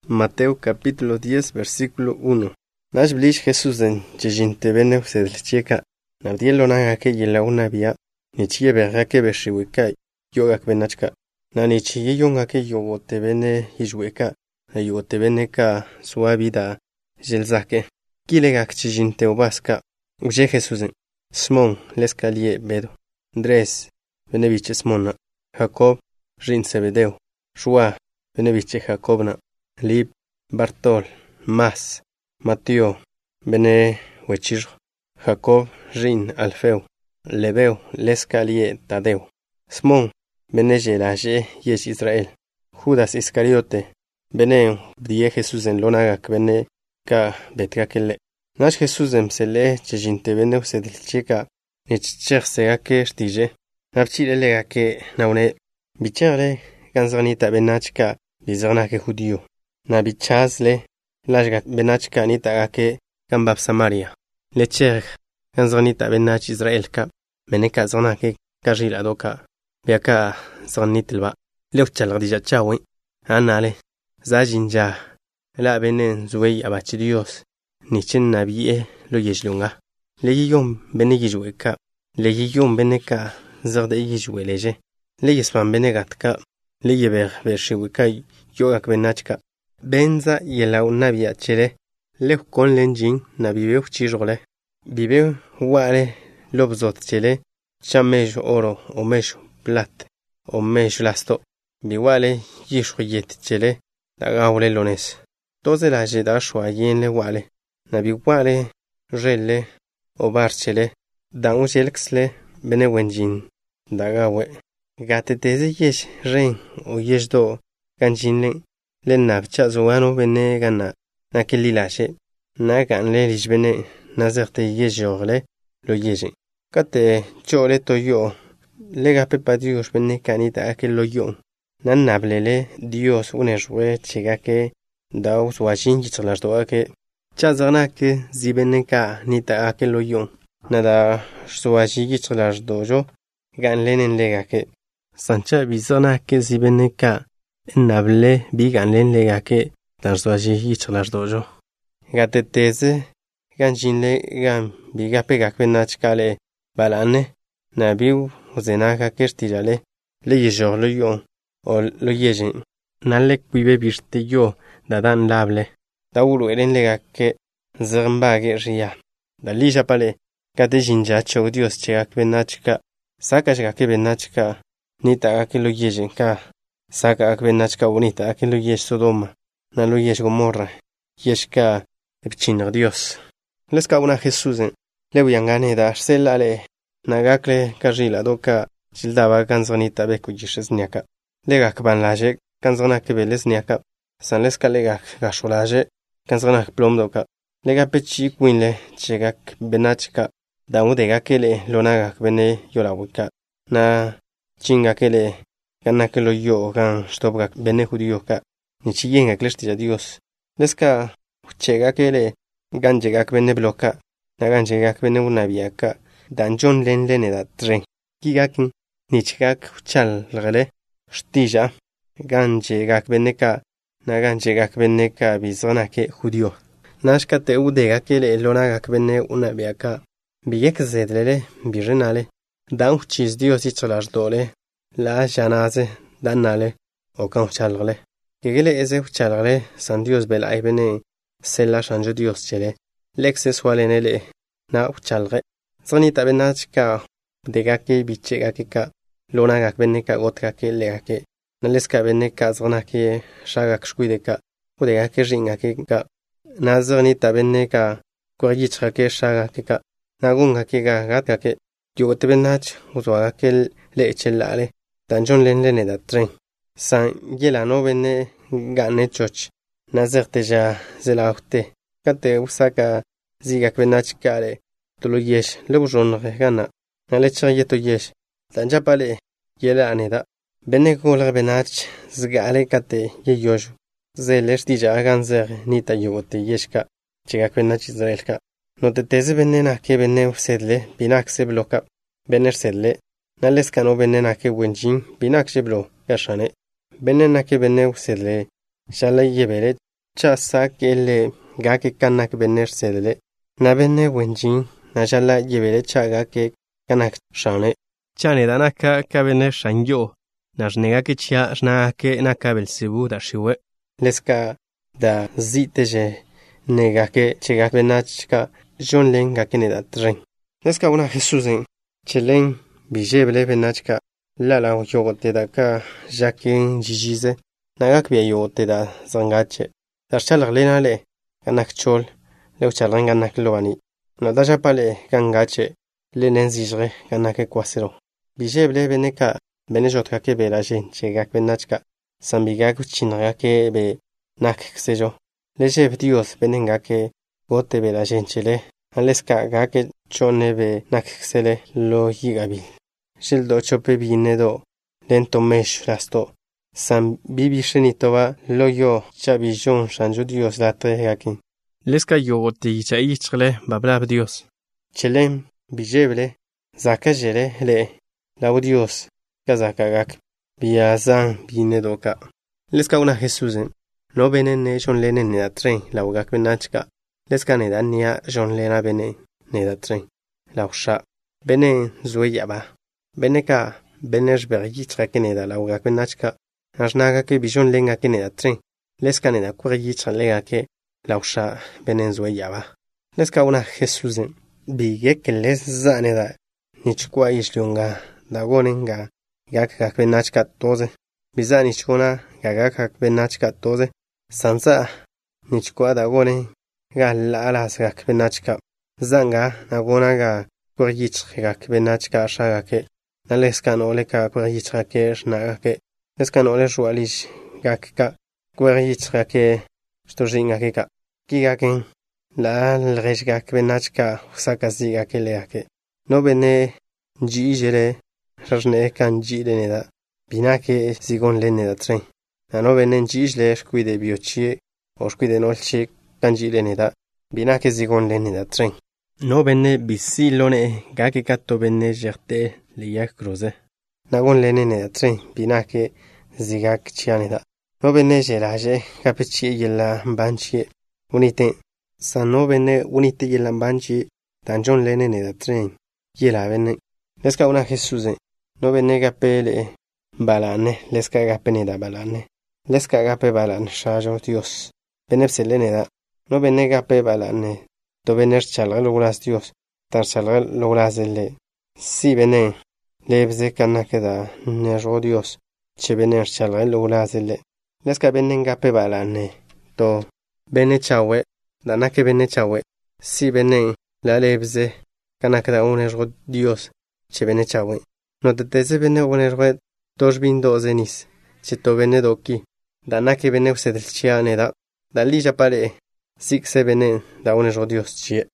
Mateo capítulo 10 versículo 1. Nash blish Jesús en chejinte bene sedlcheka. Nabdielo naga ke yela una via. Ni chie berga ke beshiwika. Yogak benachka. Na ni chie yonga ke yogote bene hijweka. Na yogote bene ka suavida jelzake. Kilegak chejinte obaska. Uje Jesús en. Simón l'escalier bedo. Andrés beneviche Simona. Jacob rin Zebedeo. Joa beneviche Jacobna. Lib, Bartol, Mas, Mateo, Bene, Huechir, Jacob, Rin, Alfeo, Lebeo, Lescalie, Tadeo, Simón, Bene, Gelaje, Yesh Israel, Judas Iscariote, Bene, Die Jesús en Lonagak, Bene, Ka, Betkakele, Nash Jesús en Sele, Chejinte Bene, Sedilcheka, Nechcher Segake, Stije, Napchile Legake, Naune, Bicherle, Ganzanita Benachka, Bizarnake Judio. Nabichazle, lajgat benachka nitagake, kambab Samaria. Lecher, ganzonita benach Israelka, meneka zonake, kajiladoka, biaka zonitilba, leuchalgadija chawi, anale, zajinja, la benen zuei abachidios, nichin nabie, lo yejlunga. Legiyom benegijweka, legiyom beneka, zerde yijweleje, legispan benegatka, leyeber bershiwika, yogak benachka. Benza yela unabia chele, le con lenjin na bibeu chirole. Bibeu wale lobzot chele, chamejo oro, omejo plat, omejo lasto. Biwale yishuyet chele, dagaule lones. Toze la jeda shwayen le wale. Na biwale rele, obar chele, dan jelxle, benewenjin, dagawe. Gate teze yesh ren o yesh do, ganjinle. Len nabcha zuano bene gana na kelilashe na ganle lishbene na zerte yejorle lo yeje kate chole toyo lega pepa dios bene kanita aquel lo yo na nablele dios uneshwe chigake daus washin yitlas doake chazana ke zibene ka nita aquel lo yo nada swashi yitlas dojo ganlen lega ke sancha bizona ke zibene ka Nable bigan len legake tarswaji hichlar dojo. Gate teze ganjinle gam bigape gakbenachkale balane nabiu uzenaka kertirale le yejorlo yo o lo yejin nalek bibe birte yo dadan lable daulu eren legake zambage ria dalija pale gate jinja cho dios chegak benachka sakash gake benachka nita gake lo yejin ka Saka akbenachka bonita, akin lo yesh Sodoma, na lo yesh Gomorra, yeshka epchinar Dios. Leska una Jesús en, leuyangane da selale, nagakle kajila doka, childaba kanzonita beku yishesniaka. Legak banlaje, kanzonak belesniaka, san leska legak gasholaje, kanzonak plomdoka. Lega pechi kwinle, chegak benachka, daudegakele lonagak bene yolawika, na chingakele. Gana que lo yo gan stopga bene judío ka ni chien a klestia Dios leska chega que le gan llega que bene bloca na gan llega que bene una viaka dan John len da tren gigakin ni chigak chal gale stija gan llega que bene ka na gan llega que bene ka bizona que judío nashka te udega que le lona que bene una viaka biyek zedlele birenale dan chis Dios icholas dole La janaze danale o kan chalgale. Gegele eze chalgale san Dios bel aibene sella chanjo Dios chele. Lexe swalenele na chalge. Zoni tabenachka degake bichegake ka lona gak beneka gotkake legake. Naleska beneka zonake shagak shkuideka. Udegake ringake ka. Na zoni tabeneka koryichake shagake ka. Nagungake ga gatkake. Yogotebenach uzwagake lechelale. Tanjon len da tren. San yelano bene gane choch. Nazerteja zelaute. Kate usaka zigak benachkale. Tolo yesh leujon regana. Nalecha yeto yesh. Tanjapale yela aneda. Bene gola benach zgale kate yeyoju. Zelesh dija ganzer nita yote yeshka. Chegak benach Israelka. No te teze benena ke bene sedle binak se bloka. Bener sedle. Naleskano benena ke wenjin binak jeblo gashane benena ke bene sedle shala yebele Chasa que le gake kanak bener sedele. Na bene wenjin. Na jala yebele chaga que kanak shane. Chane danaka kabene shanyo. Na jnega que chia jna que nakabel sibu da shiwe. Leska da ziteje nega que chega benachka jon lenga que ne da tren. Leska una Jesusen. Chelen bijebele benachka. Lala yogote da ka jakin jijize. Nagak bia yogote da zangache. Darchalar lenale. Kanak chol. Leu chalan ganak loani. No da japale gangache. Lenen zijre ganak kwasero. Bijebele beneka. Benejotka ke be la jen chegak benachka. Sambigak chinra ke be nak ksejo. Leje Dios benenga ke gote be la jen chele. Aleska gake chone be nak ksele lo yigabil. Shildo chope binedo. Lento mesh rasto. Sam bibi shenitova lo yo chabijon shanjo Dios la tegakin. Leska yogote yicha ichkle bablab Dios. Chelem bijeble zakajele le la Dios. Kazakagak biazan binedoka. Leska una Jesusen. No bene ne jon lene ne da tren la ugak benachka. Leska ne da nia jon lena bene ne da tren. La usha. Bene zueyaba. Bene ka benej bergitra ke ne da la ugak benachka. Ajnaga ke bijon lenga ke ne da tren. Leska ne da kurgitra lega ke la usha bene zueyaba. Leska una Jesusen. Bige ke les zane da. Nichkwa ishlunga. Da gonenga. Gak benachka toze. Biza nichkona gagak benachka toze. Samsa nichkwa da gone ga lalas gak benachka. Zanga nagona ga kurgich gak benachka shaga ke. Naleskan ole ka kurgich ke shnaga ke. Leskan ole shualish gak ka kurgich ke stojinga ke ka. Kigaken la lrej gak benachka sakaziga ke leake. No bene jijere rajne kan jide da. Binake zigon lene da tren. Ano benen jijle shkuide biochie o shkuide nolche kanji lene da. Binake zigon lene da tren. No benne bisi lone gake katto benne jerte liyak cruze. Nagon lene da tren. Binake zigak chiane da. No benne jelaje kapechie yella banchie. Unite. San no benne unite yella banchie. Tanjon lene da tren. Yela benne. Leska una Jesuse. No benne gapele balane. Leska gapene da balane. Leska gape balan shajo Dios. Benepse lene da. No benne gape balane. Do bener chalga logras Dios. Tar chalga logras le. Si bene. Lebze kanake da. Nejo Dios. Che bener chalga logras le. Leska benne gape balane. Do bene chawe. Danake bene chawe. Si bene la lebze kanake da unejo Dios. Che bene chawe. No te teze bene unejo dos bindo zenis. Che to bene doki. Danake bene usedel chiane da. Dali japale. Sik se bene da unejo Dios chie.